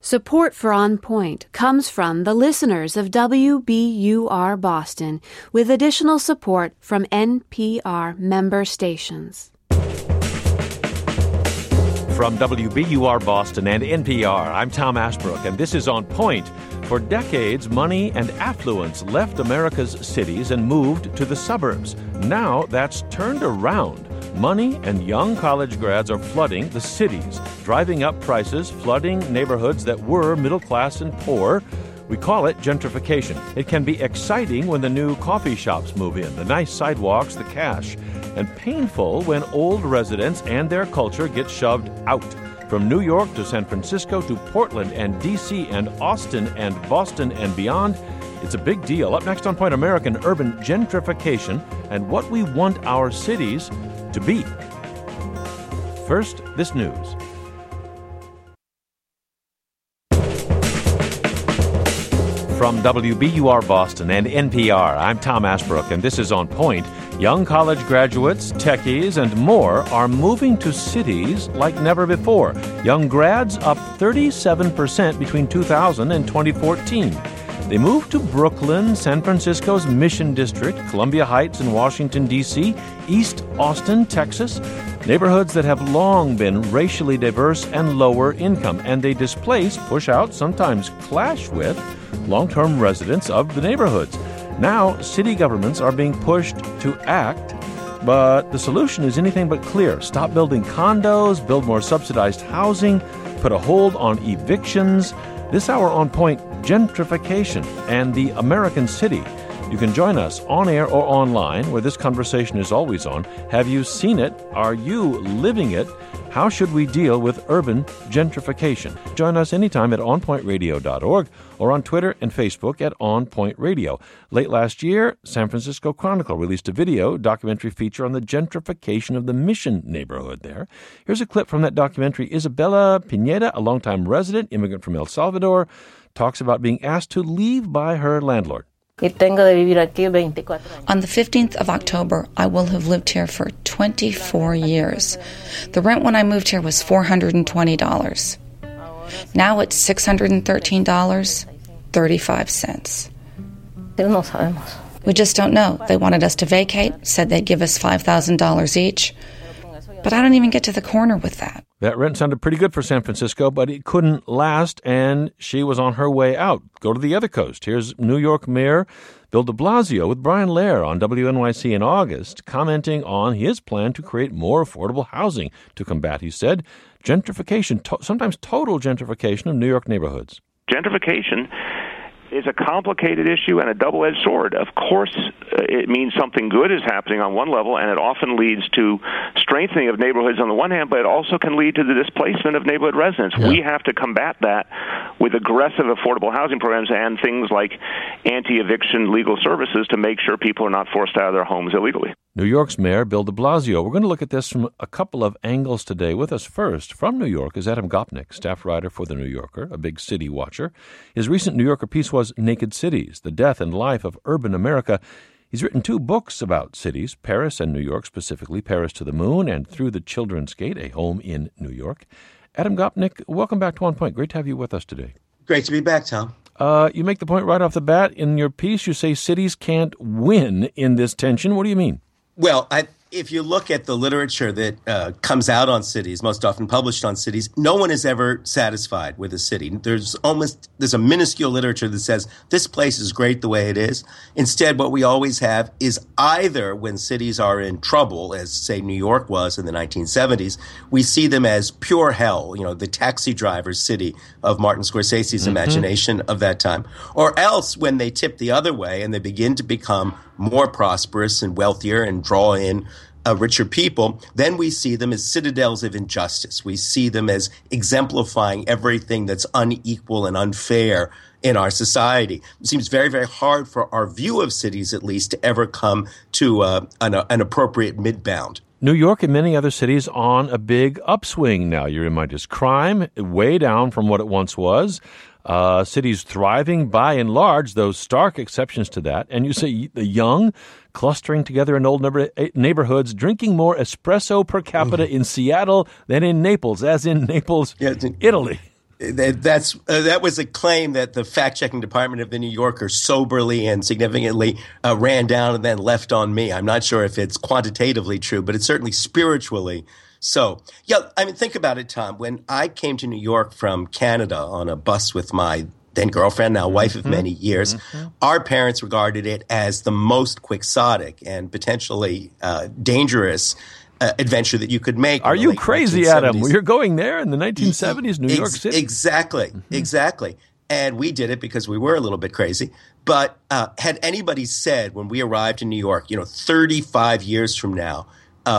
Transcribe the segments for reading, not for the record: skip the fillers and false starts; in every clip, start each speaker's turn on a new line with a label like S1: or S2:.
S1: Support for On Point comes from the listeners of WBUR Boston, with additional support from NPR member stations.
S2: From WBUR Boston and NPR, I'm Tom Ashbrook, and this is On Point. For decades, money and affluence left America's cities and moved to the suburbs. Now that's turned around. Money and young college grads are flooding the cities, driving up prices, flooding neighborhoods that were middle class and poor. We call it gentrification. It can be exciting when the new coffee shops move in, the nice sidewalks, the cash, and painful when old residents and their culture get shoved out. From New York to San Francisco to Portland and D.C. and Austin and Boston and beyond, it's a big deal. Up next on Point American, urban gentrification and what we want our cities to be. First, this news. From WBUR Boston and NPR, I'm Tom Ashbrook, and this is On Point. Young college graduates, techies, and more are moving to cities like never before. Young grads up 37% between 2000 and 2014. They moved to Brooklyn, San Francisco's Mission District, Columbia Heights in Washington, D.C., East Austin, Texas, neighborhoods that have long been racially diverse and lower income, and they displace, push out, sometimes clash with long-term residents of the neighborhoods. Now, city governments are being pushed to act, but the solution is anything but clear. Stop building condos, build more subsidized housing, put a hold on evictions. This hour On Point, gentrification and the American city. You can join us on air or online, where this conversation is always on. Have you seen it? Are you living it? How should we deal with urban gentrification? Join us anytime at onpointradio.org or on Twitter and Facebook at On Point Radio. Late last year, San Francisco Chronicle released a video documentary feature on the gentrification of the Mission neighborhood there. Here's a clip from that documentary. Isabella Pineda, a longtime resident, immigrant from El Salvador, talks about being asked to leave by her landlord.
S3: On the 15th of October, I will have lived here for 24 years. The rent when I moved here was $420. Now it's $613.35. We just don't know. They wanted us to vacate, said they'd give us $5,000 each. But I don't even get to the corner with that.
S2: That rent sounded pretty good for San Francisco, but it couldn't last, and she was on her way out. Go to the other coast. Here's New York Mayor Bill de Blasio with Brian Lehrer on WNYC in August, commenting on his plan to create more affordable housing to combat, he said, gentrification, sometimes total gentrification of New York neighborhoods.
S4: Gentrification is a complicated issue and a double-edged sword. Of course, it means something good is happening on one level, and it often leads to strengthening of neighborhoods on the one hand, but it also can lead to the displacement of neighborhood residents. Yeah. We have to combat that with aggressive affordable housing programs and things like anti-eviction legal services to make sure people are not forced out of their homes illegally.
S2: New York's Mayor Bill de Blasio. We're going to look at this from a couple of angles today. With us first from New York is Adam Gopnik, staff writer for The New Yorker, a big city watcher. His recent New Yorker piece was Naked Cities, The Death and Life of Urban America. He's written 2 books about cities, Paris and New York specifically, Paris to the Moon and Through the Children's Gate, A Home in New York. Adam Gopnik, welcome back to On Point. Great to have you with us today.
S5: Great to be back, Tom.
S2: You make the point right off the bat. In your piece, you say cities can't win in this tension. What do you mean?
S5: Well, if you look at the literature that comes out on cities, most often published on cities, no one is ever satisfied with a city. There's a minuscule literature that says this place is great the way it is. Instead, what we always have is either when cities are in trouble, as say New York was in the 1970s, we see them as pure hell, the taxi driver's city of Martin Scorsese's imagination of that time. Or else when they tip the other way and they begin to become more prosperous and wealthier and draw in richer people, then we see them as citadels of injustice. We see them as exemplifying everything that's unequal and unfair in our society. It seems very, very hard for our view of cities, at least, to ever come to an appropriate midbound.
S2: New York and many other cities on a big upswing now. You remind us, crime way down from what it once was. Cities thriving by and large, those stark exceptions to that. And you say the young clustering together in old neighborhoods, drinking more espresso per capita in Seattle than in Naples, as in Naples, Italy.
S5: That was a claim that the fact-checking department of the New Yorker soberly and significantly ran down and then left on me. I'm not sure if it's quantitatively true, but it's certainly spiritually so. Yeah, I mean, think about it, Tom. When I came to New York from Canada on a bus with my then girlfriend, now wife of many years, our parents regarded it as the most quixotic and potentially dangerous adventure that you could make.
S2: Are you crazy, Adam? You're going there in the 1970s, New York City?
S5: Exactly. And we did it because we were a little bit crazy. But had anybody said when we arrived in New York, 35 years from now,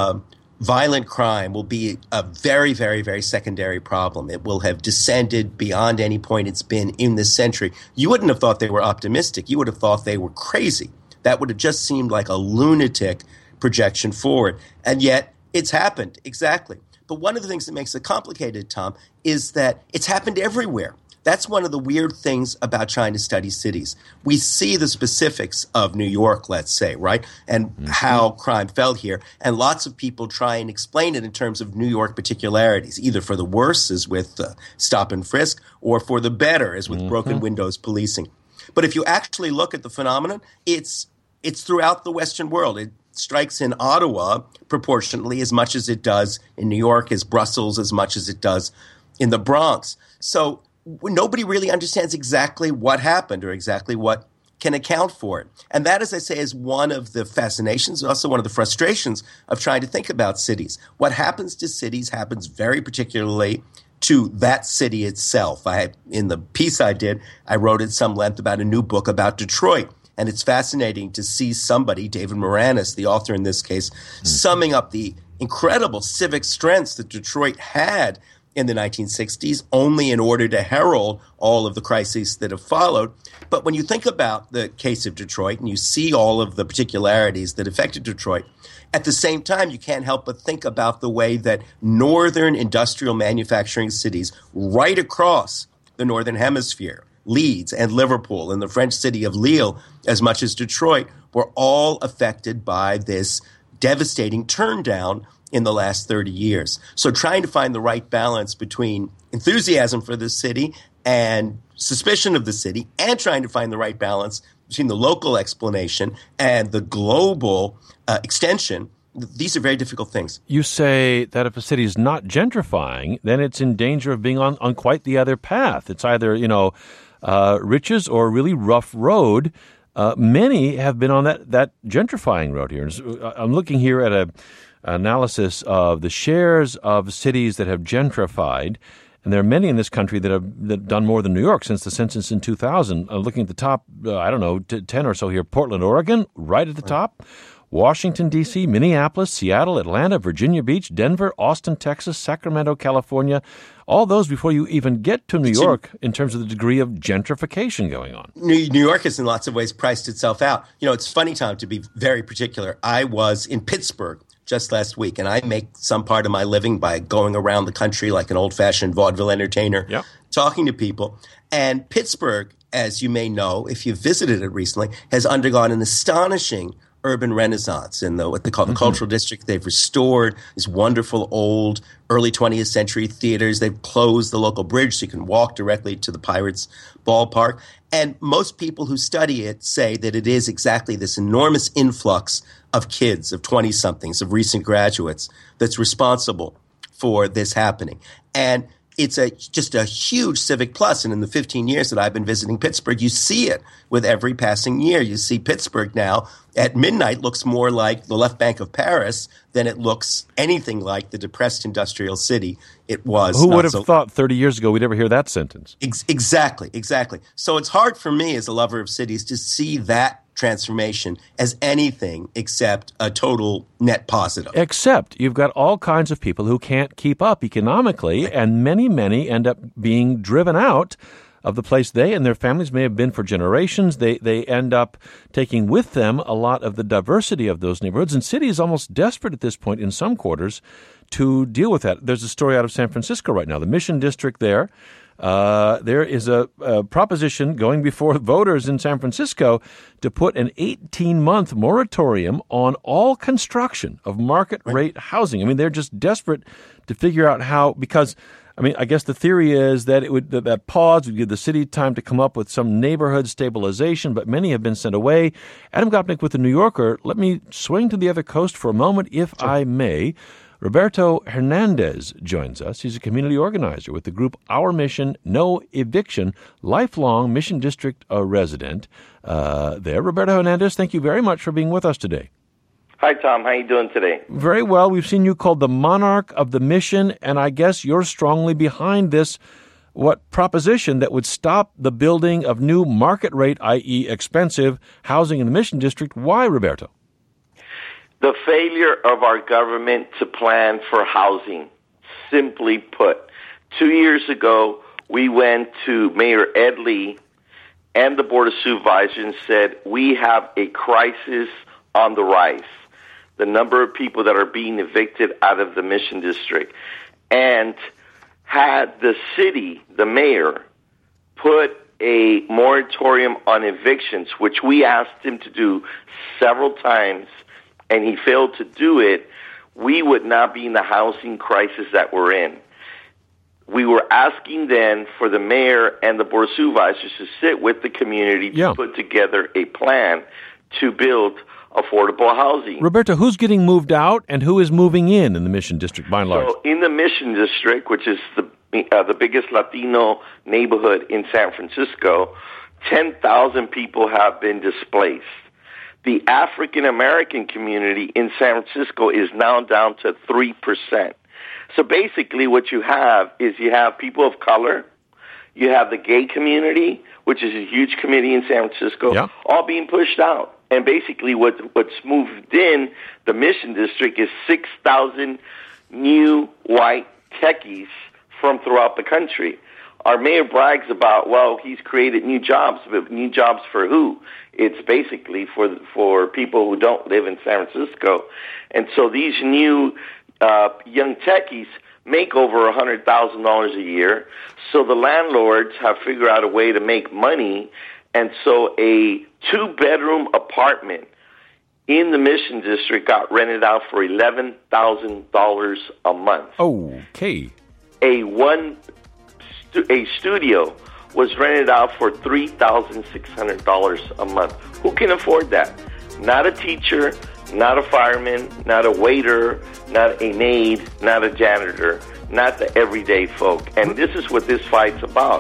S5: violent crime will be a very, very, very secondary problem. It will have descended beyond any point it's been in this century. You wouldn't have thought they were optimistic. You would have thought they were crazy. That would have just seemed like a lunatic projection forward. And yet it's happened. Exactly. But one of the things that makes it complicated, Tom, is that it's happened everywhere. That's one of the weird things about trying to study cities. We see the specifics of New York, let's say, right? And how crime fell here. And lots of people try and explain it in terms of New York particularities, either for the worse, as with stop and frisk, or for the better, as with broken windows policing. But if you actually look at the phenomenon, it's throughout the Western world. It strikes in Ottawa proportionately as much as it does in New York, as Brussels, as much as it does in the Bronx. So nobody really understands exactly what happened or exactly what can account for it. And that, as I say, is one of the fascinations, also one of the frustrations of trying to think about cities. What happens to cities happens very particularly to that city itself. In the piece I did, I wrote at some length about a new book about Detroit. And it's fascinating to see somebody, David Moranis, the author in this case, summing up the incredible civic strengths that Detroit had in the 1960s, only in order to herald all of the crises that have followed. But when you think about the case of Detroit and you see all of the particularities that affected Detroit, at the same time, you can't help but think about the way that northern industrial manufacturing cities right across the northern hemisphere, Leeds and Liverpool and the French city of Lille, as much as Detroit, were all affected by this devastating turndown in the last 30 years. So trying to find the right balance between enthusiasm for the city and suspicion of the city, and trying to find the right balance between the local explanation and the global extension, these are very difficult things.
S2: You say that if a city is not gentrifying, then it's in danger of being on quite the other path. It's either, riches or a really rough road. Many have been on that gentrifying road here. I'm looking here at an analysis of the shares of cities that have gentrified, and there are many in this country that have done more than New York since the census in 2000. Looking at the top, 10 or so here, Portland, Oregon, right at the top. Washington, D.C., Minneapolis, Seattle, Atlanta, Virginia Beach, Denver, Austin, Texas, Sacramento, California, all those before you even get to New York in terms of the degree of gentrification going on.
S5: New York has in lots of ways priced itself out. It's funny, Tom, to be very particular. I was in Pittsburgh just last week, and I make some part of my living by going around the country like an old-fashioned vaudeville entertainer, talking to people. And Pittsburgh, as you may know, if you've visited it recently, has undergone an astonishing urban renaissance in what they call the cultural district. They've restored these wonderful old early 20th century theaters. They've closed the local bridge so you can walk directly to the Pirates ballpark. And most people who study it say that it is exactly this enormous influx of kids, of 20-somethings, of recent graduates that's responsible for this happening. And it's just a huge civic plus. And in the 15 years that I've been visiting Pittsburgh, you see it with every passing year. You see Pittsburgh now at midnight looks more like the left bank of Paris than it looks anything like the depressed industrial city it was.
S2: Who would have thought 30 years ago we'd ever hear that sentence?
S5: Exactly. So it's hard for me as a lover of cities to see that transformation as anything except a total net positive.
S2: Except you've got all kinds of people who can't keep up economically, and many end up being driven out of the place they and their families may have been for generations. They end up taking with them a lot of the diversity of those neighborhoods, and city is almost desperate at this point in some quarters to deal with that. There's a story out of San Francisco right now, the Mission District there. There is a proposition going before voters in San Francisco to put an 18-month moratorium on all construction of market-rate housing. I mean, they're just desperate to figure out how, because I mean, I guess the theory is that that pause would give the city time to come up with some neighborhood stabilization, but many have been sent away. Adam Gopnik with The New Yorker. Let me swing to the other coast for a moment, if I may. Roberto Hernandez joins us. He's a community organizer with the group Our Mission, No Eviction, lifelong Mission District resident there. Roberto Hernandez, thank you very much for being with us today.
S6: Hi, Tom. How are you doing today?
S2: Very well. We've seen you called the monarch of the mission, and I guess you're strongly behind this proposition that would stop the building of new market rate, i.e. expensive, housing in the Mission District. Why, Roberto?
S6: The failure of our government to plan for housing. Simply put, 2 years ago, we went to Mayor Ed Lee and the Board of Supervisors and said, we have a crisis on the rise. The number of people that are being evicted out of the Mission District. And had the city, the mayor, put a moratorium on evictions, which we asked him to do several times, and he failed to do it, we would not be in the housing crisis that we're in. We were asking then for the mayor and the Board of Supervisors to sit with the community to put together a plan to build affordable housing.
S2: Roberto, who's getting moved out and who is moving in the Mission District by and large?
S6: So in the Mission District, which is the biggest Latino neighborhood in San Francisco, 10,000 people have been displaced. The African American community in San Francisco is now down to 3%. So basically what you have is you have people of color, you have the gay community, which is a huge community in San Francisco, all being pushed out. And basically what's moved in the Mission District is 6,000 new white techies from throughout the country. Our mayor brags about, well, he's created new jobs, but new jobs for who? It's basically for people who don't live in San Francisco. And so these new young techies make over $100,000 a year. So the landlords have figured out a way to make money. And so a 2-bedroom apartment in the Mission District got rented out for $11,000 a month.
S2: Okay.
S6: A studio was rented out for $3,600 a month. Who can afford that? Not a teacher, not a fireman, not a waiter, not a maid, not a janitor, not the everyday folk. And this is what this fight's about.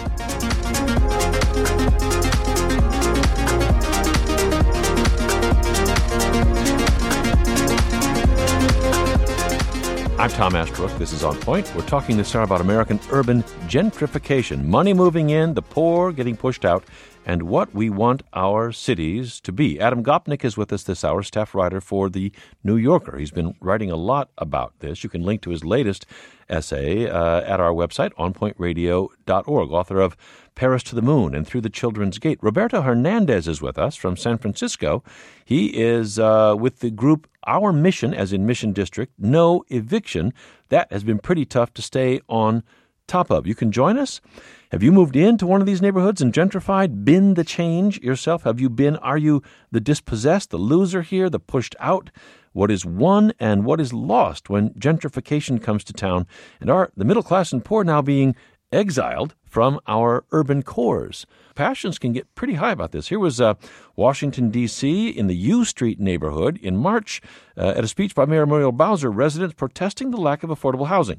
S2: I'm Tom Ashbrook. This is On Point. We're talking this hour about American urban gentrification, money moving in, the poor getting pushed out, and what we want our cities to be. Adam Gopnik is with us this hour, staff writer for The New Yorker. He's been writing a lot about this. You can link to his latest essay at our website, onpointradio.org, author of Paris to the Moon and Through the Children's Gate. Roberto Hernandez is with us from San Francisco. He is with the group Our Mission, as in Mission District, No Eviction. That has been pretty tough to stay on top of. You can join us. Have you moved into one of these neighborhoods and gentrified, been the change yourself? Are you the dispossessed, the loser here, the pushed out? What is won and what is lost when gentrification comes to town? And are the middle class and poor now being exiled from our urban cores? Passions can get pretty high about this. Here was Washington, D.C., in the U Street neighborhood in March at a speech by Mayor Muriel Bowser, residents protesting the lack of affordable housing.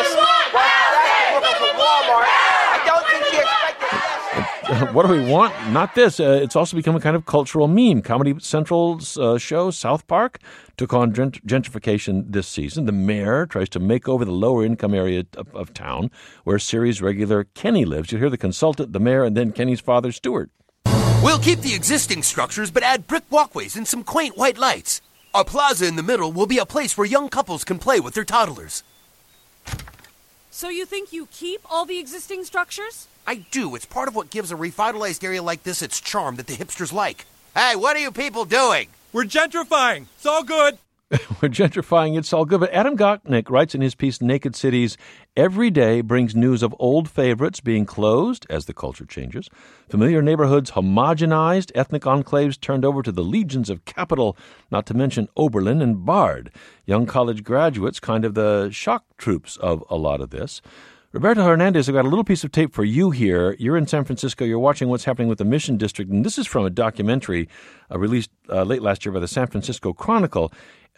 S2: What do we want? Not this. It's also become a kind of cultural meme. Comedy Central's show, South Park, took on gentrification this season. The mayor tries to make over the lower-income area of town where series regular Kenny lives. You'll hear the consultant, the mayor, and then Kenny's father, Stuart.
S7: We'll keep the existing structures, but add brick walkways and some quaint white lights. Our plaza in the middle will be a place where young couples can play with their toddlers.
S8: So you think you keep all the existing structures?
S7: I do. It's part of what gives a revitalized area like this its charm that the hipsters like. Hey, what are you people doing?
S9: We're gentrifying. It's all good.
S2: We're gentrifying. It's all good. But Adam Gopnik writes in his piece, Naked Cities, every day brings news of old favorites being closed as the culture changes, familiar neighborhoods homogenized, ethnic enclaves turned over to the legions of capital, not to mention Oberlin and Bard. Young college graduates, kind of the shock troops of a lot of this. Roberto Hernandez, I've got a little piece of tape for you here. You're in San Francisco. You're watching what's happening with the Mission District, and this is from a documentary released late last year by the San Francisco Chronicle.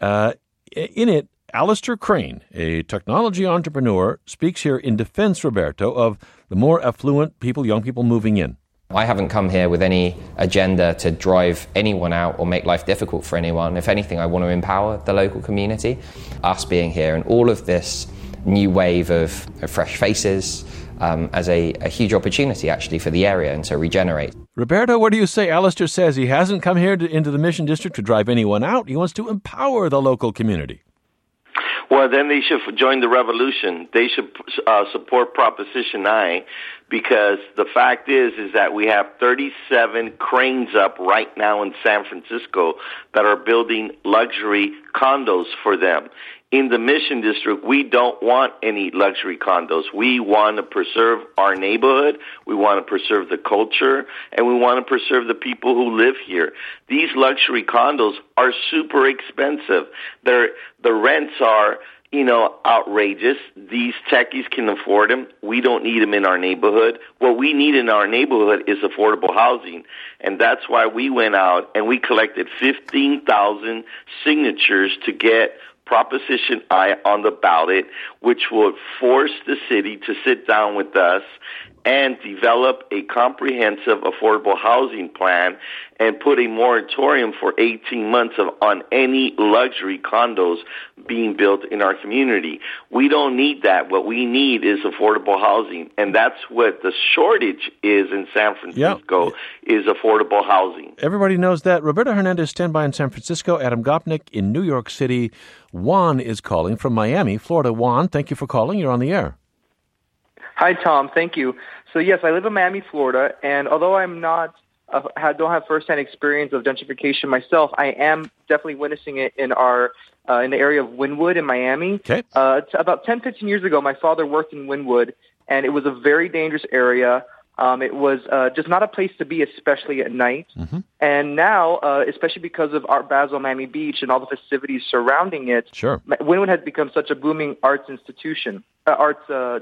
S2: In it, Alistair Crane, a technology entrepreneur, speaks here in defense, Roberto, of the more affluent people, young people moving in.
S10: I haven't come here with any agenda to drive anyone out or make life difficult for anyone. If anything, I want to empower the local community. Us being here and all of this new wave of fresh faces as a huge opportunity, actually, for the area and to regenerate.
S2: Roberto, what do you say? Alistair says he hasn't come here into the Mission District to drive anyone out. He wants to empower the local community.
S6: Well, then they should join the revolution. They should support Proposition 9, because the fact is that we have 37 cranes up right now in San Francisco that are building luxury condos for them. In the Mission District, we don't want any luxury condos. We want to preserve our neighborhood, we want to preserve the culture, and we want to preserve the people who live here. These luxury condos are super expensive. The rents are, outrageous. These techies can afford them. We don't need them in our neighborhood. What we need in our neighborhood is affordable housing. And that's why we went out and we collected 15,000 signatures to get Proposition I on the ballot, which would force the city to sit down with us and develop a comprehensive affordable housing plan and put a moratorium for 18 months on any luxury condos being built in our community. We don't need that. What we need is affordable housing, and that's what the shortage is in San Francisco, is affordable housing.
S2: Everybody knows that. Roberto Hernandez, stand by in San Francisco. Adam Gopnik in New York City. Juan is calling from Miami, Florida. Juan, thank you for calling. You're on the air.
S11: Hi, Tom. Thank you. So, yes, I live in Miami, Florida, and although I'm not don't have firsthand experience of gentrification myself, I am definitely witnessing it in the area of Wynwood in Miami.
S2: Okay.
S11: About 10, 15 years ago, my father worked in Wynwood, and it was a very dangerous area. It was just not a place to be, especially at night. Mm-hmm. And now, especially because of Art Basel, Miami Beach, and all the festivities surrounding it,
S2: sure,
S11: Wynwood has become such a booming arts institution, an arts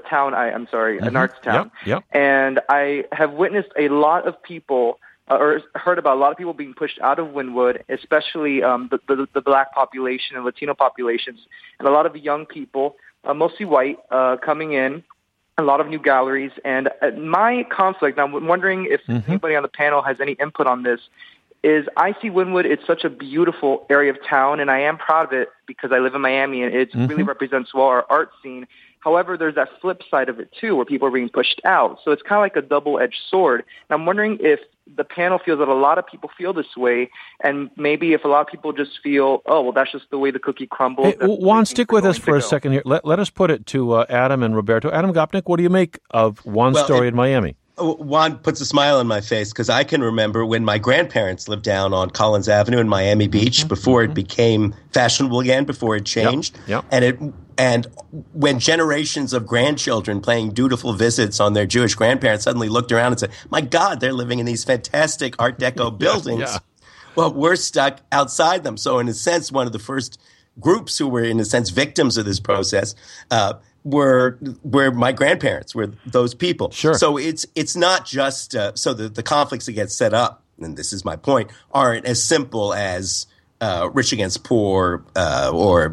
S11: town.
S2: Yep.
S11: And I have witnessed a lot of people, or heard about a lot of people being pushed out of Wynwood, especially the black population and Latino populations, and a lot of young people, mostly white, coming in. A lot of new galleries, and my conflict, I'm wondering if anybody on the panel has any input on this, is I see Wynwood, it's such a beautiful area of town, and I am proud of it because I live in Miami, and it really represents well our art scene. However, there's that flip side of it, too, where people are being pushed out. So it's kind of like a double-edged sword. And I'm wondering if the panel feels that a lot of people feel this way, and maybe if a lot of people just feel, oh, well, that's just the way the cookie crumbles.
S2: Hey, Juan, stick with us for a second here. Let us put it to Adam and Roberto. Adam Gopnik, what do you make of Juan's story in Miami?
S5: Juan puts a smile on my face because I can remember when my grandparents lived down on Collins Avenue in Miami Beach before it became fashionable again, before it changed.
S2: Yep.
S5: And when generations of grandchildren paying dutiful visits on their Jewish grandparents suddenly looked around and said, my God, they're living in these fantastic Art Deco buildings.
S2: Yeah.
S5: Well, we're stuck outside them. So in a sense, one of the first groups who were, in a sense, victims of this process were my grandparents, were those people.
S2: Sure.
S5: So it's not just so the conflicts that get set up, and this is my point, aren't as simple as rich against poor or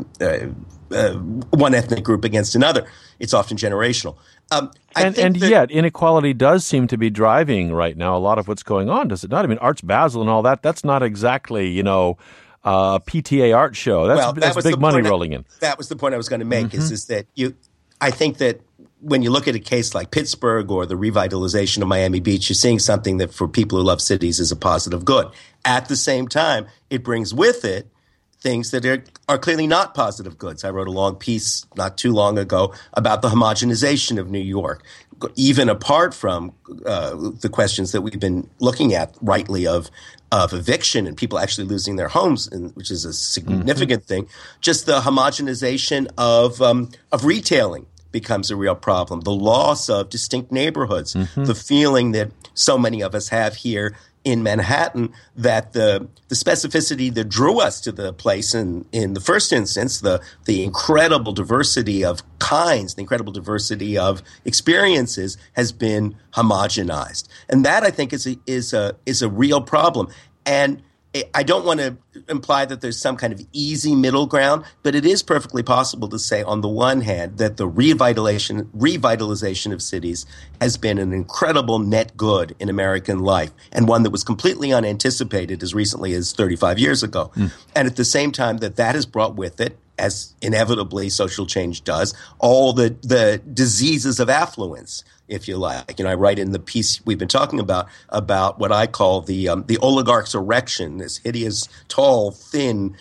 S5: one ethnic group against another. It's often generational.
S2: Yet inequality does seem to be driving right now a lot of what's going on, does it not? I mean, Arts Basel and all that, that's not exactly, a PTA art show. That's big money rolling in.
S5: That was the point I was going to make, is that I think that when you look at a case like Pittsburgh or the revitalization of Miami Beach, you're seeing something that for people who love cities is a positive good. At the same time, it brings with it things that are clearly not positive goods. I wrote a long piece not too long ago about the homogenization of New York, even apart from the questions that we've been looking at rightly of eviction and people actually losing their homes, which is a significant thing. Just the homogenization of retailing becomes a real problem. The loss of distinct neighborhoods, the feeling that so many of us have here in Manhattan that the specificity that drew us to the place in the first instance, the incredible diversity of kinds, the incredible diversity of experiences has been homogenized. And that, I think, is a real problem. And I don't want to imply that there's some kind of easy middle ground, but it is perfectly possible to say, on the one hand, that the revitalization of cities has been an incredible net good in American life, and one that was completely unanticipated as recently as 35 years ago. And at the same time, that has brought with it, as inevitably social change does, all the diseases of affluence, if you like. You know, I write in the piece we've been talking about what I call the oligarch's erection, this hideous, tall, thin,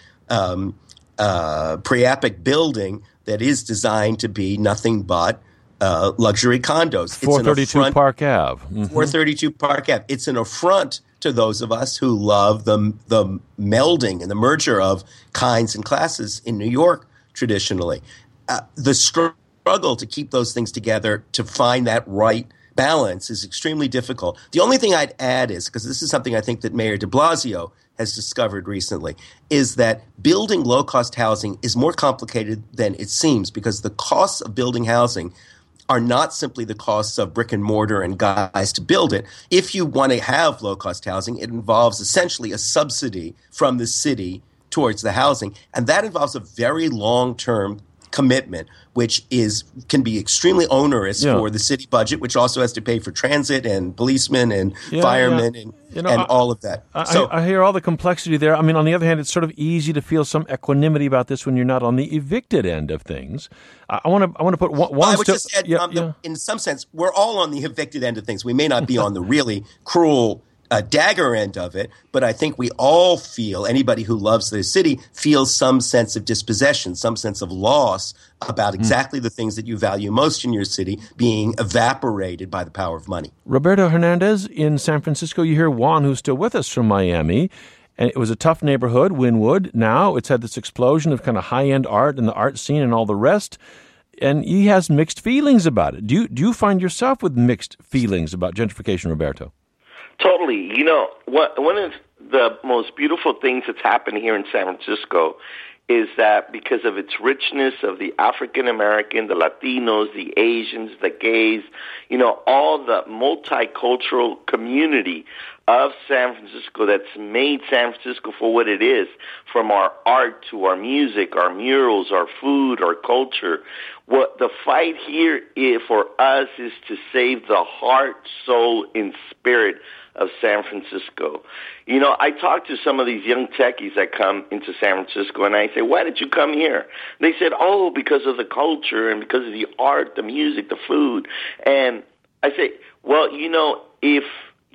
S5: priapic building that is designed to be nothing but luxury condos.
S2: 432 Park Ave.
S5: 432 Park Ave. It's an affront to those of us who love the melding and the merger of kinds and classes in New York traditionally. The struggle to keep those things together, to find that right balance, is extremely difficult. The only thing I'd add is, because this is something I think that Mayor de Blasio has discovered recently, is that building low-cost housing is more complicated than it seems, because the costs of building housing are not simply the costs of brick and mortar and guys to build it. If you want to have low-cost housing, it involves essentially a subsidy from the city towards the housing, and that involves a very long-term commitment, which can be extremely onerous for the city budget, which also has to pay for transit and policemen and firemen and all of that.
S2: I hear all the complexity there. I mean, on the other hand, it's sort of easy to feel some equanimity about this when you're not on the evicted end of things. I want to put one.
S5: I would just add, in some sense, we're all on the evicted end of things. We may not be on the really cruel dagger end of it, but I think we all feel, anybody who loves their city feels some sense of dispossession, some sense of loss about exactly the things that you value most in your city being evaporated by the power of money.
S2: Roberto Hernandez in San Francisco. You hear Juan, who's still with us from Miami. And it was a tough neighborhood, Wynwood. Now it's had this explosion of kind of high-end art and the art scene and all the rest. And he has mixed feelings about it. Do you find yourself with mixed feelings about gentrification, Roberto?
S6: Totally. You know, one of the most beautiful things that's happened here in San Francisco is that because of its richness of the African American, the Latinos, the Asians, the gays, you know, all the multicultural community of San Francisco that's made San Francisco for what it is, from our art to our music, our murals, our food, our culture. What the fight here for us is to save the heart, soul, and spirit of San Francisco. You know, I talk to some of these young techies that come into San Francisco, and I say, why did you come here? They said, because of the culture and because of the art, the music, the food. And I say, well, you know, if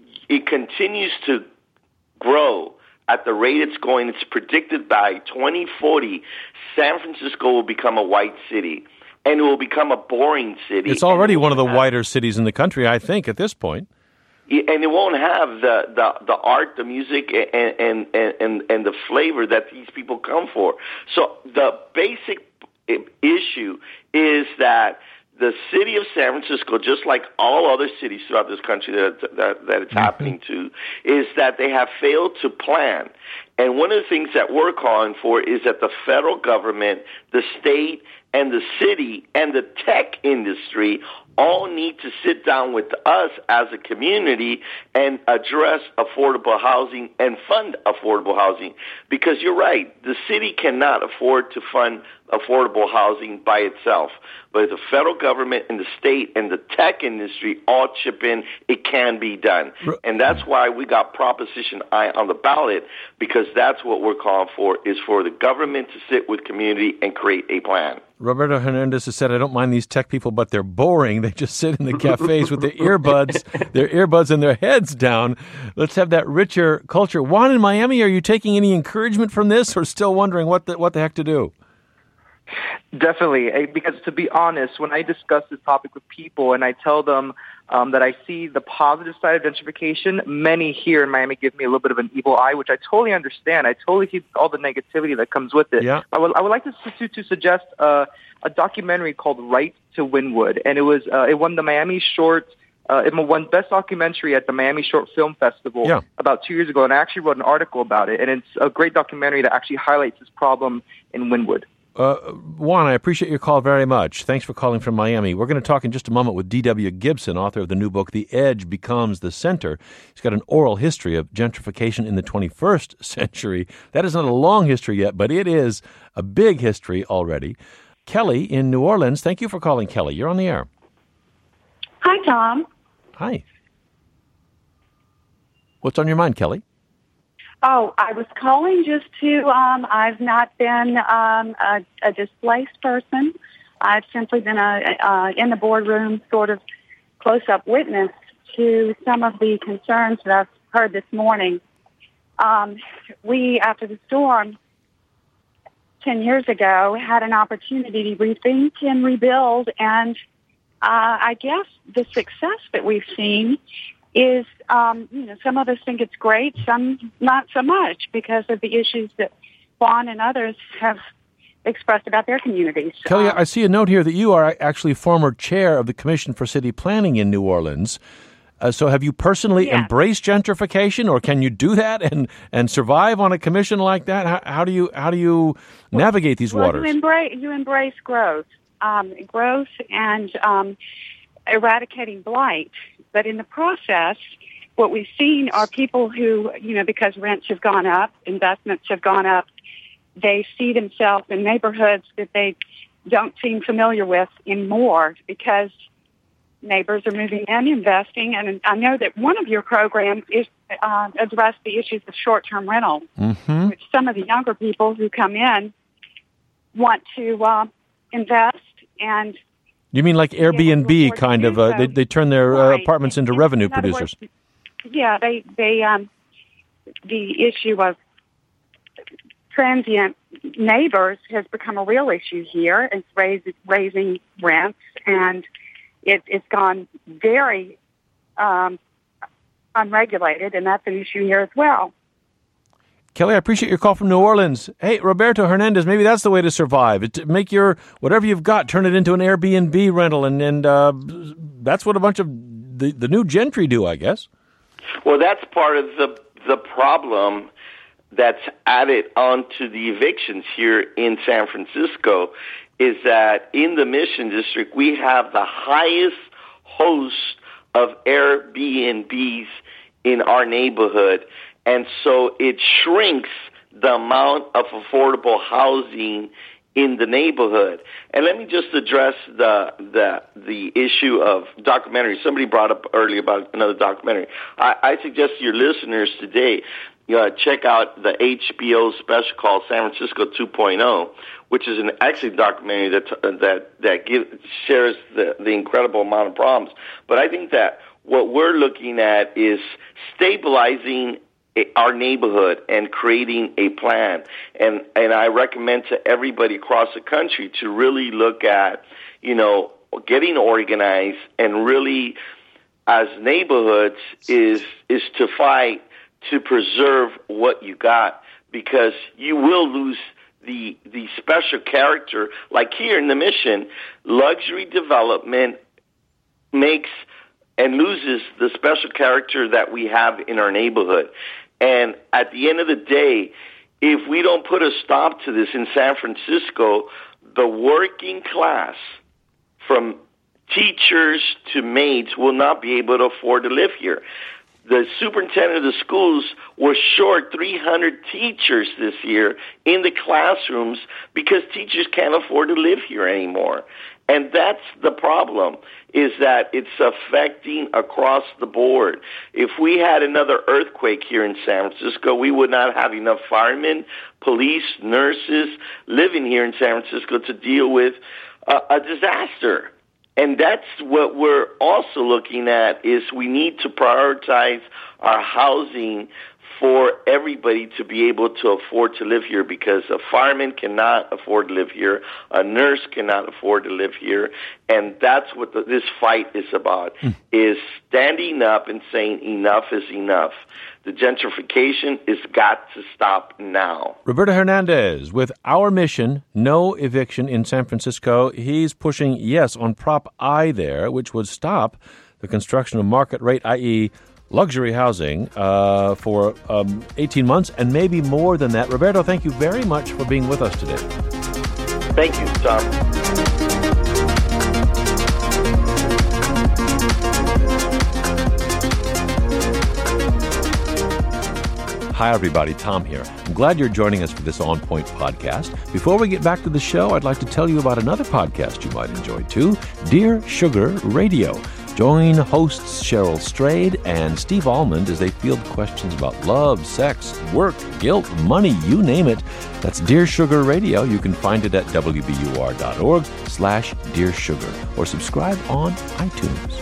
S6: it continues to grow at the rate it's going, it's predicted by 2040, San Francisco will become a white city, and it will become a boring city.
S2: It's already one of the whiter cities in the country, I think, at this point.
S6: And it won't have the art, the music, and the flavor that these people come for. So the basic issue is that the city of San Francisco, just like all other cities throughout this country that it's happening to, is that they have failed to plan. And one of the things that we're calling for is that the federal government, the state, and the city, and the tech industry all need to sit down with us as a community and address affordable housing and fund affordable housing. Because you're right, the city cannot afford to fund affordable housing by itself. But if the federal government and the state and the tech industry all chip in, it can be done. And that's why we got Proposition I on the ballot, because that's what we're calling for, is for the government to sit with community and create a plan.
S2: Roberto Hernandez has said, I don't mind these tech people, but they're boring. They just sit in the cafes with their earbuds and their heads down. Let's have that richer culture. Juan, in Miami, are you taking any encouragement from this, or still wondering what the heck to do?
S11: Definitely, because to be honest, when I discuss this topic with people and I tell them that I see the positive side of gentrification, many here in Miami give me a little bit of an evil eye, which I totally understand. I totally see all the negativity that comes with it. Yeah. I would like to suggest a documentary called Right to Wynwood, and it won the Miami Short It won Best Documentary at the Miami Short Film Festival about 2 years ago, and I actually wrote an article about it. And it's a great documentary that actually highlights this problem in Wynwood.
S2: Juan, I appreciate your call very much. Thanks for calling from Miami. We're going to talk in just a moment with D.W. Gibson, author of the new book, The Edge Becomes the Center. He's got an oral history of gentrification in the 21st century. That is not a long history yet, but it is a big history already. Kelly in New Orleans, thank you for calling, Kelly. You're on the air.
S12: Hi, Tom.
S2: Hi. What's on your mind, Kelly?
S12: Oh, I was calling just to, I've not been a displaced person. I've simply been in the boardroom sort of close-up witness to some of the concerns that I've heard this morning. We, after the storm 10 years ago, had an opportunity to rethink and rebuild, and I guess the success that we've seen is, some of us think it's great, some not so much because of the issues that Juan and others have expressed about their communities.
S2: Kelly, I see a note here that you are actually former chair of the Commission for City Planning in New Orleans. So have you personally embraced gentrification, or can you do that and survive on a commission like that? How do you navigate these waters?
S12: You embrace growth and eradicating blight. But in the process, what we've seen are people who, because rents have gone up, investments have gone up, they see themselves in neighborhoods that they don't seem familiar with anymore because neighbors are moving in, investing. And I know that one of your programs is address the issues of short-term rental, which some of the younger people who come in want to invest and...
S2: You mean like Airbnb kind of? They turn their apartments into revenue producers.
S12: They the issue of transient neighbors has become a real issue here. It's raising rents, and it's gone very unregulated, and that's an issue here as well.
S2: Kelly, I appreciate your call from New Orleans. Hey, Roberto Hernandez, maybe that's the way to survive. Make your whatever you've got, turn it into an Airbnb rental, and that's what a bunch of the new gentry do, I guess.
S6: Well, that's part of the problem that's added onto the evictions here in San Francisco, is that in the Mission District we have the highest host of Airbnbs in our neighborhood. And so it shrinks the amount of affordable housing in the neighborhood. And let me just address the issue of documentaries. Somebody brought up earlier about another documentary. I suggest to your listeners today, check out the HBO special called San Francisco 2.0, which is an excellent documentary that shares the incredible amount of problems. But I think that what we're looking at is stabilizing our neighborhood and creating a plan. And I recommend to everybody across the country to really look at, getting organized and really as neighborhoods is to fight to preserve what you got, because you will lose the special character. Like here in the Mission, luxury development makes and loses the special character that we have in our neighborhood. And at the end of the day, if we don't put a stop to this in San Francisco, the working class, from teachers to maids, will not be able to afford to live here. The superintendent of the schools was short 300 teachers this year in the classrooms because teachers can't afford to live here anymore. And that's the problem, is that it's affecting across the board. If we had another earthquake here in San Francisco, we would not have enough firemen, police, nurses living here in San Francisco to deal with a disaster. And that's what we're also looking at, is we need to prioritize our housing for everybody to be able to afford to live here, because a fireman cannot afford to live here, a nurse cannot afford to live here, and that's what this fight is about, is standing up and saying enough is enough. The gentrification has got to stop now.
S2: Roberto Hernandez with Our Mission, No Eviction in San Francisco. He's pushing yes on Prop I there, which would stop the construction of market rate, i.e., luxury housing, for 18 months and maybe more than that. Roberto, thank you very much for being with us today.
S6: Thank you, Tom.
S2: Hi, everybody. Tom here. I'm glad you're joining us for this On Point podcast. Before we get back to the show, I'd like to tell you about another podcast you might enjoy, too, Dear Sugar Radio. Join hosts Cheryl Strayed and Steve Almond as they field questions about love, sex, work, guilt, money, you name it. That's Dear Sugar Radio. You can find it at wbur.org/Dear Sugar or subscribe on iTunes.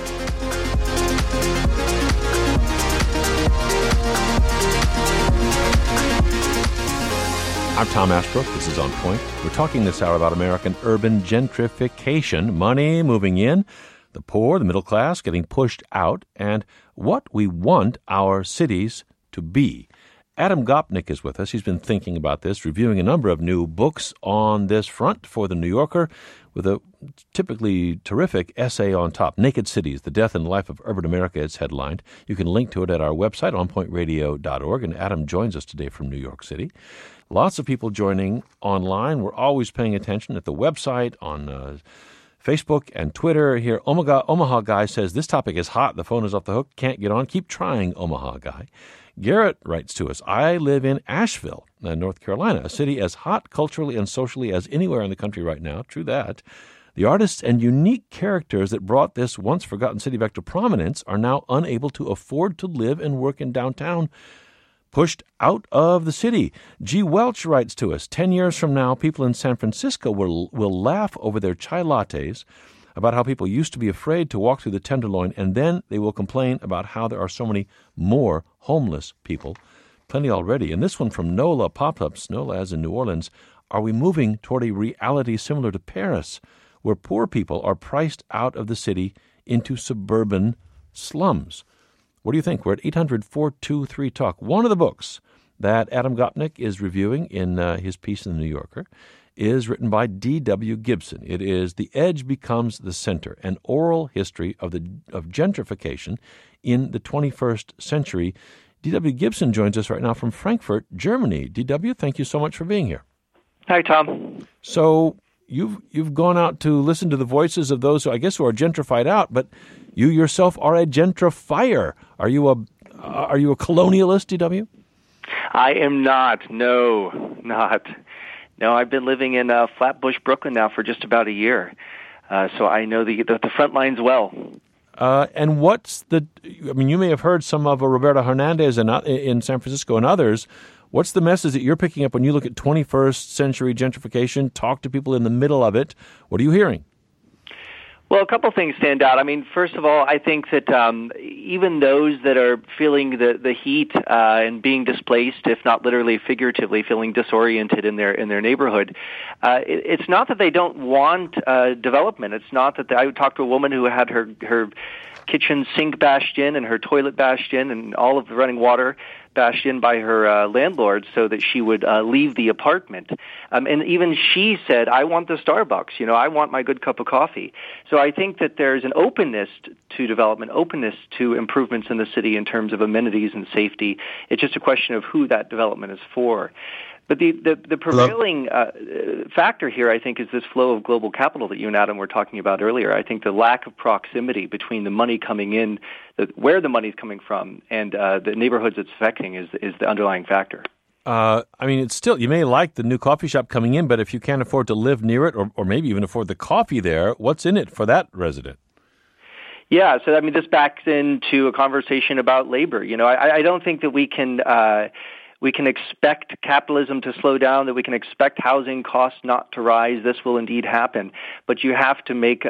S2: I'm Tom Ashbrook. This is On Point. We're talking this hour about American urban gentrification, money moving in, the poor, the middle class getting pushed out, and what we want our cities to be. Adam Gopnik is with us. He's been thinking about this, reviewing a number of new books on this front for The New Yorker, with a typically terrific essay on top. Naked Cities, The Death and Life of Urban America, it's headlined. You can link to it at our website, onpointradio.org, and Adam joins us today from New York City. Lots of people joining online. We're always paying attention at the website, on Facebook and Twitter. Here, Omaha Guy says, this topic is hot. The phone is off the hook. Can't get on. Keep trying, Omaha Guy. Garrett writes to us, I live in Asheville, North Carolina, a city as hot culturally and socially as anywhere in the country right now. True that. The artists and unique characters that brought this once-forgotten city back to prominence are now unable to afford to live and work in downtown, pushed out of the city. G. Welch writes to us, 10 years from now, people in San Francisco will laugh over their chai lattes about how people used to be afraid to walk through the Tenderloin, and then they will complain about how there are so many more homeless people. Plenty already. And this one from Nola Pop-Ups, Nola as in New Orleans, are we moving toward a reality similar to Paris, where poor people are priced out of the city into suburban slums? What do you think? We're at 800-423-TALK. One of the books that Adam Gopnik is reviewing in his piece in The New Yorker is written by D.W. Gibson. It is The Edge Becomes the Center, an oral history of gentrification in the 21st century. D.W. Gibson joins us right now from Frankfurt, Germany. D.W., thank you so much for being here.
S11: Hi, Tom.
S2: So you've gone out to listen to the voices of those who I guess who are gentrified out, but you yourself are a gentrifier. Are you a colonialist, D.W.?
S11: I am not. No, not. No, I've been living in Flatbush, Brooklyn now for just about a year, so I know the front lines well.
S2: And you may have heard some of Roberto Hernandez in San Francisco and others. What's the message that you're picking up when you look at 21st century gentrification, talk to people in the middle of it? What are you hearing?
S11: Well, a couple things stand out. I mean, first of all, I think that even those that are feeling the heat and being displaced, if not literally, figuratively, feeling disoriented in their neighborhood, it's not that they don't want development. It's not that I talked to a woman who had her kitchen sink bashed in and her toilet bashed in and all of the running water bashed in by her landlord so that she would leave the apartment. And even she said, I want the Starbucks, I want my good cup of coffee. So I think that there's an openness to development, openness to improvements in the city in terms of amenities and safety. It's just a question of who that development is for. But the prevailing factor here, I think, is this flow of global capital that you and Adam were talking about earlier. I think the lack of proximity between the money coming in, where the money is coming from, and the neighborhoods it's affecting is the underlying factor.
S2: It's still, you may like the new coffee shop coming in, but if you can't afford to live near it or maybe even afford the coffee there, what's in it for that resident?
S11: Yeah, so this backs into a conversation about labor. I don't think that we can expect capitalism to slow down, that we can expect housing costs not to rise. This will indeed happen. But you have to look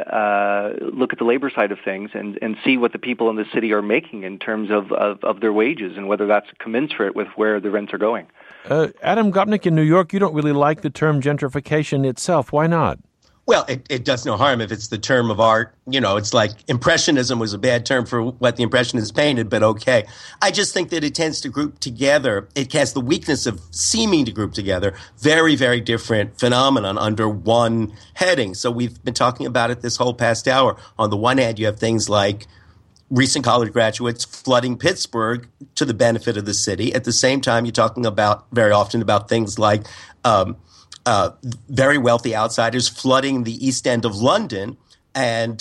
S11: at the labor side of things and see what the people in the city are making in terms of their wages and whether that's commensurate with where the rents are going.
S2: Adam Gopnik in New York, you don't really like the term gentrification itself. Why not?
S5: Well, it does no harm if it's the term of art. It's like Impressionism was a bad term for what the Impressionists painted, but okay. I just think that it tends to group together. It has the weakness of seeming to group together very, very different phenomenon under one heading. So we've been talking about it this whole past hour. On the one hand, you have things like recent college graduates flooding Pittsburgh to the benefit of the city. At the same time, you're talking about very often about things like very wealthy outsiders flooding the East End of London and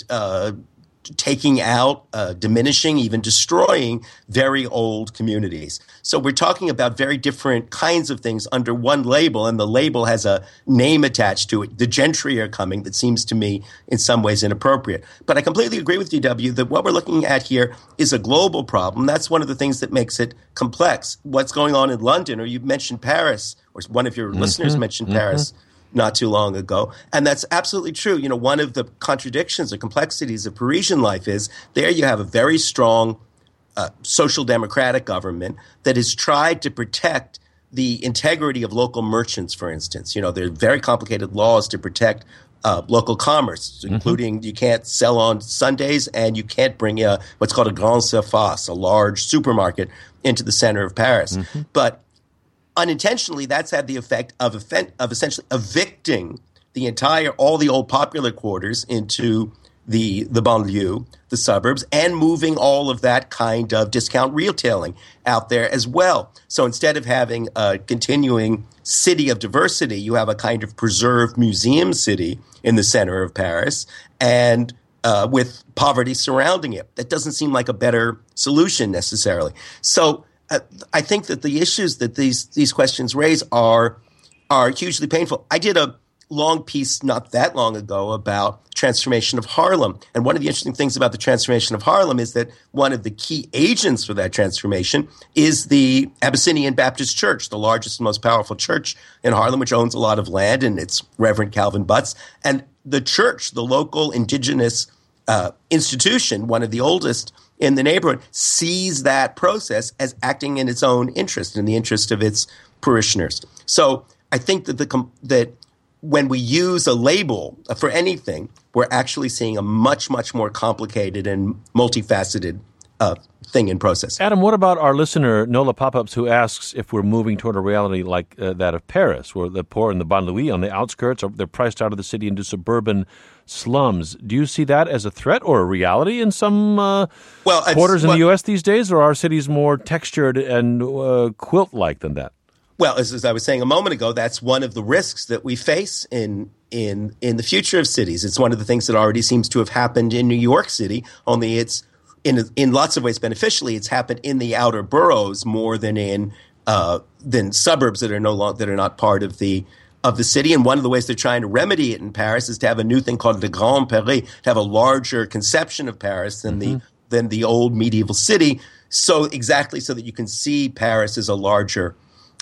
S5: taking out, diminishing, even destroying very old communities. So we're talking about very different kinds of things under one label, and the label has a name attached to it. The gentry are coming that seems to me in some ways inappropriate. But I completely agree with DW that what we're looking at here is a global problem. That's one of the things that makes it complex. What's going on in London, or you mentioned Paris, or one of your listeners mentioned Paris not too long ago. And that's absolutely true. One of the contradictions or complexities of Parisian life is there you have a very strong social democratic government that has tried to protect the integrity of local merchants, for instance. There are very complicated laws to protect local commerce, including you can't sell on Sundays and you can't bring what's called a grande surface, a large supermarket, into the center of Paris. But unintentionally, that's had the effect of essentially evicting all the old popular quarters into the banlieue, the suburbs, and moving all of that kind of discount retailing out there as well. So instead of having a continuing city of diversity, you have a kind of preserved museum city in the center of Paris, and with poverty surrounding it. That doesn't seem like a better solution necessarily. So I think that the issues that these questions raise are hugely painful. I did a long piece not that long ago about transformation of Harlem. And one of the interesting things about the transformation of Harlem is that one of the key agents for that transformation is the Abyssinian Baptist Church, the largest and most powerful church in Harlem, which owns a lot of land, and it's Reverend Calvin Butts. And the church, the local indigenous institution, one of the oldest in the neighborhood, sees that process as acting in its own interest, in the interest of its parishioners. So I think that that when we use a label for anything, we're actually seeing a much, much more complicated and multifaceted thing in process.
S2: Adam, what about our listener, Nola Pop-Ups, who asks if we're moving toward a reality like that of Paris, where the poor in the banlieue on the outskirts, they're priced out of the city into suburban slums. Do you see that as a threat or a reality in some quarters in the U.S. these days, or are cities more textured and quilt-like than that?
S5: Well, as I was saying a moment ago, that's one of the risks that we face in the future of cities. It's one of the things that already seems to have happened in New York City, only it's in lots of ways beneficially. It's happened in the outer boroughs more than in suburbs that are not part of the city. And one of the ways they're trying to remedy it in Paris is to have a new thing called the Grand Paris, to have a larger conception of Paris than the old medieval city. So that you can see Paris as a larger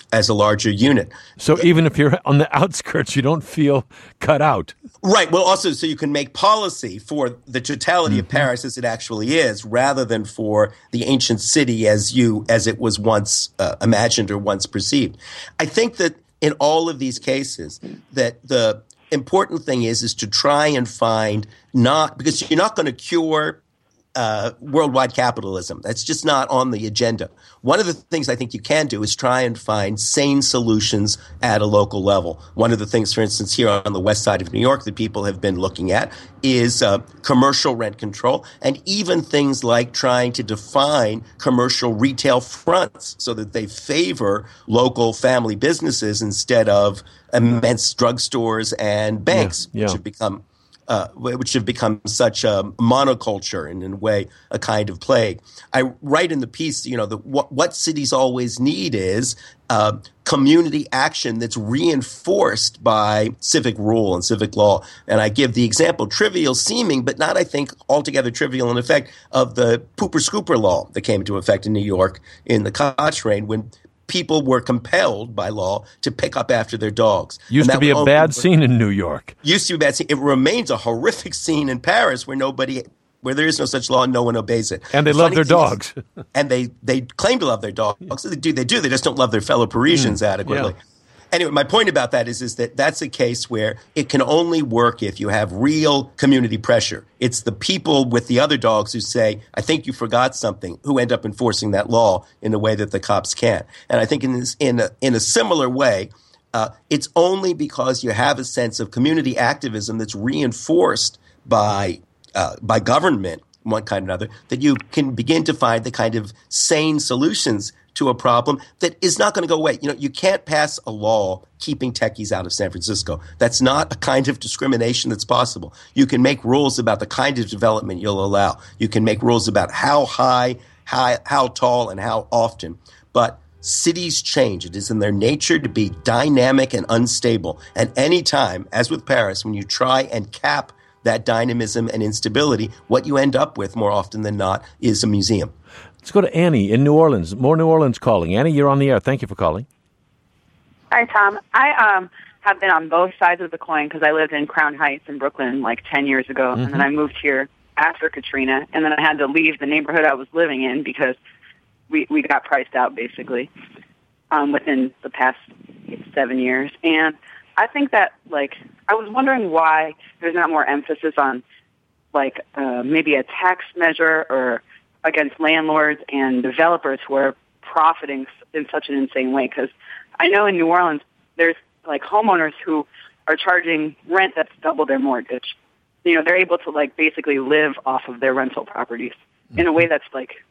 S5: unit.
S2: So even if you're on the outskirts, you don't feel cut out.
S5: Right. Well, also, so you can make policy for the totality of Paris as it actually is, rather than for the ancient city as it was once imagined or once perceived. I think that in all of these cases, that the important thing is to try and find because you're not going to cure worldwide capitalism. That's just not on the agenda. One of the things I think you can do is try and find sane solutions at a local level. One of the things, for instance, here on the west side of New York that people have been looking at is commercial rent control, and even things like trying to define commercial retail fronts so that they favor local family businesses instead of immense drugstores and banks, which have become such a monoculture and, in a way, a kind of plague. I write in the piece, what cities always need is community action that's reinforced by civic rule and civic law. And I give the example, trivial seeming, but not, I think, altogether trivial in effect, of the Pooper-Scooper law that came into effect in New York in the Koch reign, when people were compelled by law to pick up after their dogs.
S2: Used to be a bad scene in New York.
S5: Used to be a bad scene. It remains a horrific scene in Paris where there is no such law and no one obeys it.
S2: And they love their dogs.
S5: And they claim to love their dogs. They do. They just don't love their fellow Parisians adequately. Anyway, my point about that is that that's a case where it can only work if you have real community pressure. It's the people with the other dogs who say, I think you forgot something, who end up enforcing that law in a way that the cops can't. And I think in a similar way, it's only because you have a sense of community activism that's reinforced by government, one kind or another, that you can begin to find the kind of sane solutions to a problem that is not going to go away. You can't pass a law keeping techies out of San Francisco. That's not a kind of discrimination that's possible. You can make rules about the kind of development you'll allow. You can make rules about how high, how tall, and how often. But cities change. It is in their nature to be dynamic and unstable. And any time, as with Paris, when you try and cap that dynamism and instability, what you end up with more often than not is a museum.
S2: Let's go to Annie in New Orleans. More New Orleans calling. Annie, you're on the air. Thank you for calling.
S13: Hi, Tom. I have been on both sides of the coin because I lived in Crown Heights in Brooklyn like 10 years ago, and then I moved here after Katrina, and then I had to leave the neighborhood I was living in because we got priced out, basically, within the past 7 years. And I think that, I was wondering why there's not more emphasis on, maybe a tax measure or against landlords and developers who are profiting in such an insane way. Because I know in New Orleans, there's homeowners who are charging rent that's double their mortgage. They're able to basically live off of their rental properties in a way that's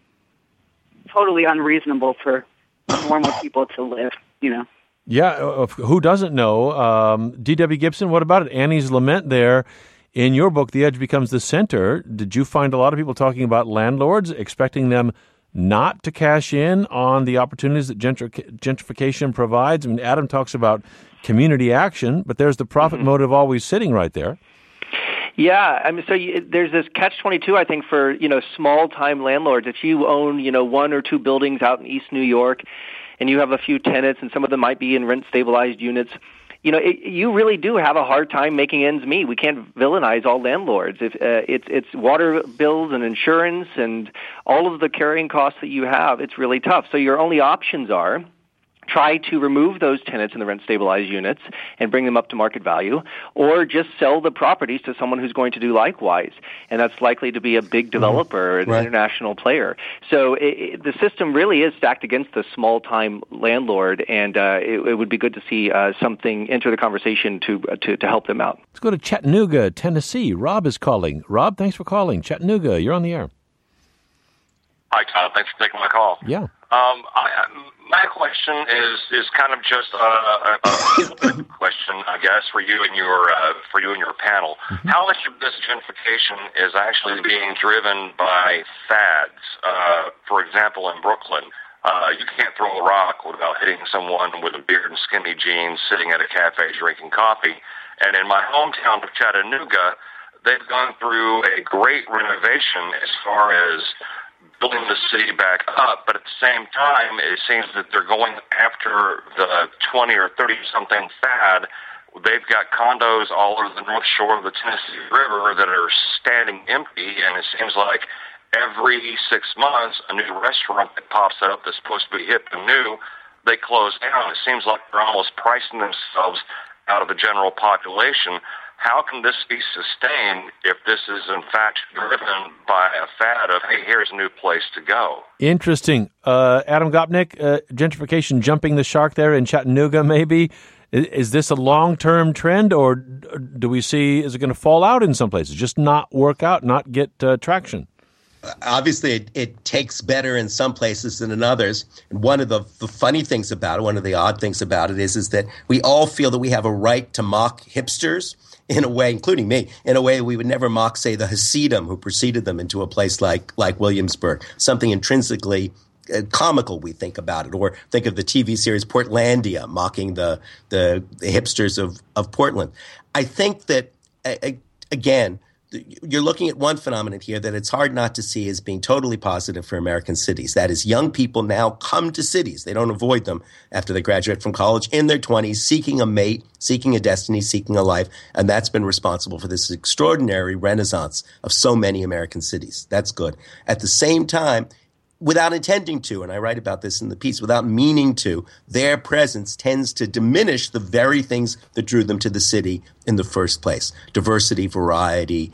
S13: totally unreasonable for normal people to live,
S2: Yeah, who doesn't know? D.W. Gibson, what about it? Annie's lament there. In your book, The Edge Becomes the Center, did you find a lot of people talking about landlords, expecting them not to cash in on the opportunities that gentrification provides? I mean, Adam talks about community action, but there's the profit motive always sitting right there.
S11: Yeah, there's this catch-22, I think, for, small-time landlords. If you own, 1 or 2 buildings out in East New York, and you have a few tenants, and some of them might be in rent-stabilized units, you really do have a hard time making ends meet. We can't villainize all landlords. It's water bills and insurance and all of the carrying costs that you have. It's really tough. So your only options are try to remove those tenants in the rent-stabilized units and bring them up to market value, or just sell the properties to someone who's going to do likewise. And that's likely to be a big developer, an international player. So the system really is stacked against the small-time landlord, and it would be good to see something enter the conversation to help them out.
S2: Let's go to Chattanooga, Tennessee. Rob is calling. Rob, thanks for calling. Chattanooga, you're on the air.
S14: Hi, Tom. Thanks for taking my call.
S2: Yeah.
S14: My question is kind of just a question, I guess, for you and your panel. How much of this gentrification is actually being driven by fads? For example, in Brooklyn, you can't throw a rock without hitting someone with a beard and skinny jeans sitting at a cafe drinking coffee. And in my hometown of Chattanooga, they've gone through a great renovation as far as building the city back up, but at the same time, it seems that they're going after the 20 or 30-something fad. They've got condos all over the north shore of the Tennessee River that are standing empty, and it seems like every 6 months, a new restaurant that pops up that's supposed to be hip and new, they close down. It seems like they're almost pricing themselves out of the general population. How can this be sustained if this is, in fact, driven by a fad of, hey, here's a new place to go?
S2: Interesting. Adam Gopnik, gentrification jumping the shark there in Chattanooga, maybe. Is this a long-term trend, or do we see, is it going to fall out in some places, just not work out, not get traction?
S5: Obviously, it takes better in some places than in others. And one of the funny things about it, one of the odd things about it is that we all feel that we have a right to mock hipsters in a way, including me, in a way we would never mock, say, the Hasidim who preceded them into a place like Williamsburg, something intrinsically comical we think about it, or think of the TV series Portlandia mocking the hipsters of Portland. I think that, again, you're looking at one phenomenon here that it's hard not to see as being totally positive for American cities. That is, young people now come to cities. They don't avoid them after they graduate from college in their 20s, seeking a mate, seeking a destiny, seeking a life. And that's been responsible for this extraordinary renaissance of so many American cities. That's good. At the same time, without intending to, and I write about this in the piece, without meaning to, their presence tends to diminish the very things that drew them to the city in the first place. Diversity, variety,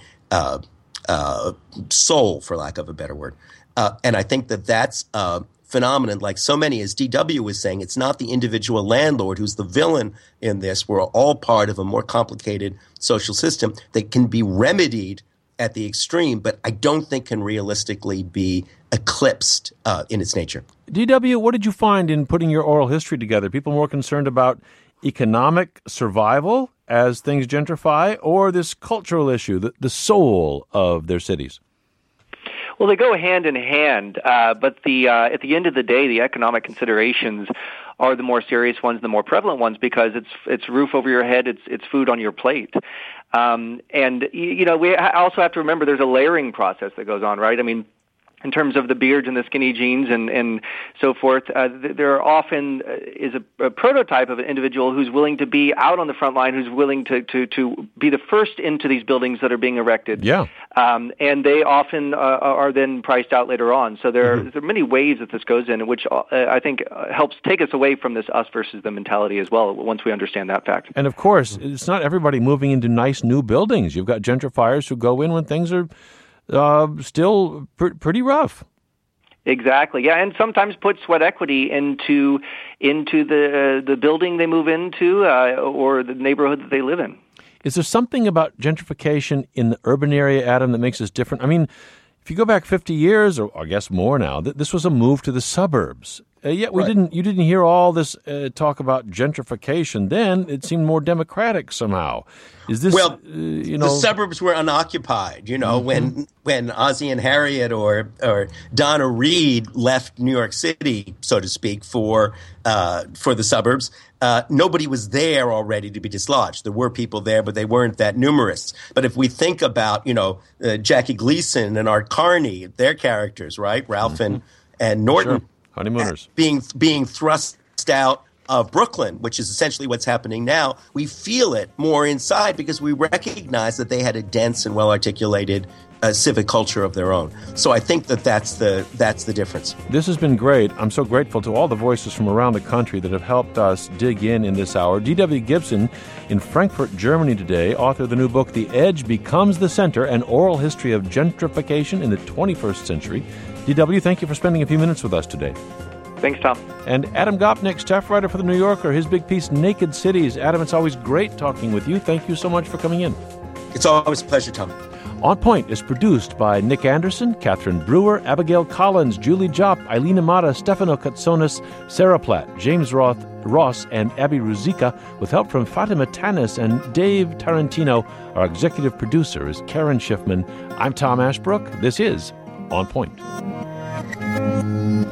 S5: soul, for lack of a better word. And I think that that's a phenomenon, like so many, as D.W. was saying, it's not the individual landlord who's the villain in this. We're all part of a more complicated social system that can be remedied at the extreme, but I don't think can realistically be eclipsed in its nature.
S2: D.W., what did you find in putting your oral history together? People more concerned about economic survival as things gentrify, or this cultural issue, the soul of their cities?
S11: Well, they go hand in hand, but at the end of the day, the economic considerations are the more serious ones, the more prevalent ones, because it's roof over your head, it's food on your plate. And we also have to remember there's a layering process that goes on, right? I mean, in terms of the beards and the skinny jeans and so forth, there often is a prototype of an individual who's willing to be out on the front line, who's willing to be the first into these buildings that are being erected.
S2: Yeah.
S11: And they often are then priced out later on. So there are many ways that this goes in, which I think helps take us away from this us versus them mentality as well, once we understand that fact.
S2: And of course, it's not everybody moving into nice new buildings. You've got gentrifiers who go in when things are still pretty rough.
S11: Exactly, yeah, and sometimes put sweat equity into the building they move into or the neighborhood that they live in.
S2: Is there something about gentrification in the urban area, Adam, that makes us different? I mean, if you go back 50 years, or I guess more now, this was a move to the suburbs. Yet you didn't hear all this talk about gentrification then. It seemed more democratic somehow. Is this,
S5: the suburbs were unoccupied, when Ozzie and Harriet or Donna Reed left New York City, so to speak, for the suburbs, nobody was there already to be dislodged. There were people there, but they weren't that numerous. But if we think about, Jackie Gleason and Art Carney, their characters, right? Ralph and Norton.
S2: Sure. Honeymooners.
S5: Being thrust out of Brooklyn, which is essentially what's happening now, we feel it more inside because we recognize that they had a dense and well-articulated civic culture of their own. So I think that's the difference.
S2: This has been great. I'm so grateful to all the voices from around the country that have helped us dig in this hour. D.W. Gibson in Frankfurt, Germany today, author of the new book, The Edge Becomes the Center, An Oral History of Gentrification in the 21st Century. D.W., thank you for spending a few minutes with us today.
S11: Thanks, Tom.
S2: And Adam Gopnik, staff writer for The New Yorker, his big piece, Naked Cities. Adam, it's always great talking with you. Thank you so much for coming in.
S5: It's always a pleasure, Tom.
S2: On Point is produced by Nick Anderson, Catherine Brewer, Abigail Collins, Julie Jopp, Eileen Amata, Stefano Katsonis, Sarah Platt, James Ross, and Abby Ruzicka, with help from Fatima Tanis and Dave Tarantino. Our executive producer is Karen Schiffman. I'm Tom Ashbrook. This is On Point.